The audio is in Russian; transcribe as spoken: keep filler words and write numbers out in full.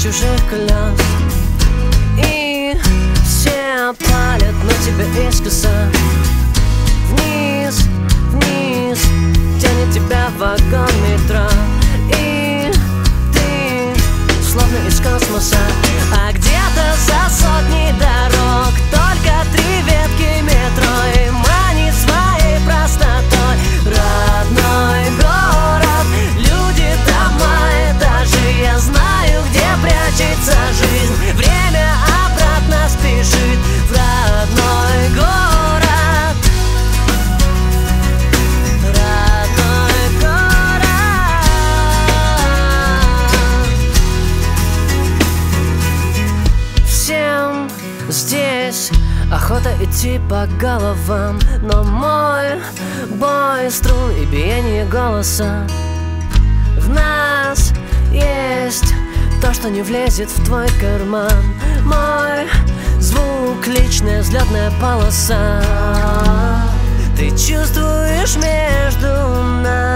чужих колес. И все палят на тебя искоса. Вниз, вниз тянет тебя вагон метро. И ты словно из космоса. А где-то за сотни дорог только три ветки метро. И манит своей простотой родной город, люди, дома, этажи. Я знаю, где прячется жизнь. Время обратно спешит в родной город. Родной город. Всем здесь охота идти по головам, но мой бой струн и биение голоса. В нас есть то, что не влезет в твой карман. Мой звук — личная взлетная полоса. Ты чувствуешь между нами